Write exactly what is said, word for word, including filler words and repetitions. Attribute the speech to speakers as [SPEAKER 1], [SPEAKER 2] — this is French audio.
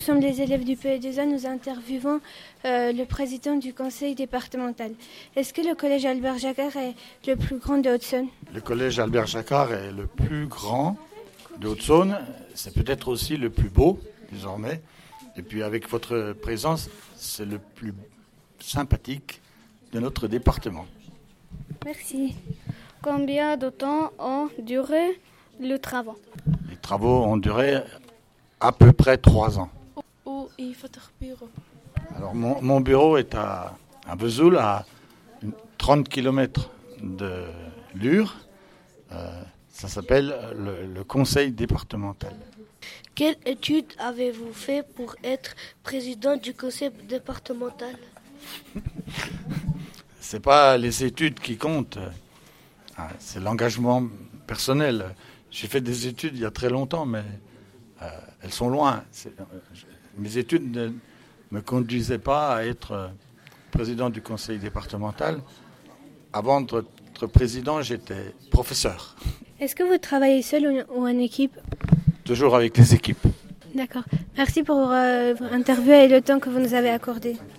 [SPEAKER 1] Nous sommes les élèves du P E deux A, nous interviewons euh, le président du conseil départemental. Est-ce que le collège Albert Jacquard est le plus grand de Haute-Saône?
[SPEAKER 2] Le collège Albert Jacquard est le plus grand de Haute-Saône. C'est peut-être aussi le plus beau, désormais. Et puis avec votre présence, c'est le plus sympathique de notre département.
[SPEAKER 1] Merci.
[SPEAKER 3] Combien de temps ont duré les travaux?
[SPEAKER 2] Les travaux ont duré à peu près trois ans.
[SPEAKER 4] Où est votre bureau?
[SPEAKER 2] Alors mon, mon bureau est à, à Vesoul, à trente kilomètres de Lure. Euh, ça s'appelle le, le conseil départemental.
[SPEAKER 5] Quelle étude avez-vous fait pour être président du conseil départemental?
[SPEAKER 2] C'est pas les études qui comptent, c'est l'engagement personnel. J'ai fait des études il y a très longtemps, mais euh, elles sont loin. C'est, mes études ne me conduisaient pas à être président du conseil départemental. Avant d'être président, j'étais professeur.
[SPEAKER 1] Est-ce que vous travaillez seul ou en équipe?
[SPEAKER 2] Toujours avec les équipes.
[SPEAKER 1] D'accord. Merci pour euh, votre interview et le temps que vous nous avez accordé.